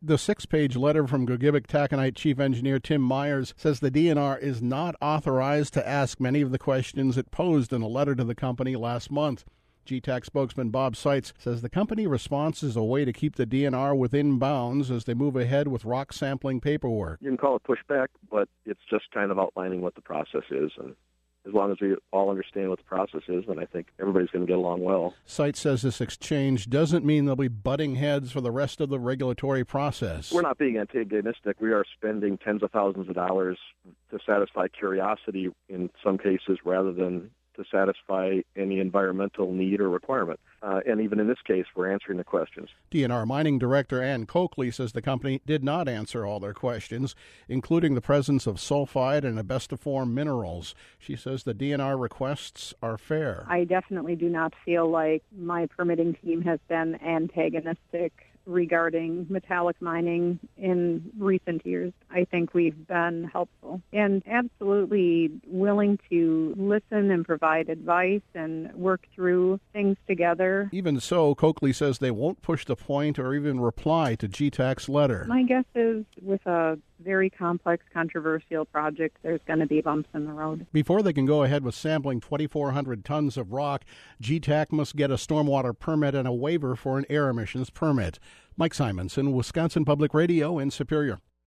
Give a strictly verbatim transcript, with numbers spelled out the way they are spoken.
The six-page letter from Gogebic Taconite Chief Engineer Tim Myers says the D N R is not authorized to ask many of the questions it posed in a letter to the company last month. G TAC spokesman Bob Seitz says the company response is a way to keep the D N R within bounds as they move ahead with rock sampling paperwork. You can call it pushback, but it's just kind of outlining what the process is. And as long as we all understand what the process is, then I think everybody's going to get along well. Seitz says this exchange doesn't mean they'll be butting heads for the rest of the regulatory process. We're not being antagonistic. We are spending tens of thousands of dollars to satisfy curiosity in some cases rather than to satisfy any environmental need or requirement. Uh, and even in this case, we're answering the questions. D N R Mining Director Ann Coakley says the company did not answer all their questions, including the presence of sulfide and abestiform minerals. She says the D N R requests are fair. I definitely do not feel like my permitting team has been antagonistic regarding metallic mining in recent years. I think we've been helpful and absolutely willing to listen and provide advice and work through things together. Even so, Coakley says they won't push the point or even reply to G TAC's letter. My guess is with a very complex, controversial project, there's going to be bumps in the road. Before they can go ahead with sampling twenty-four hundred tons of rock, G TAC must get a stormwater permit and a waiver for an air emissions permit. Mike Simonson, Wisconsin Public Radio in Superior.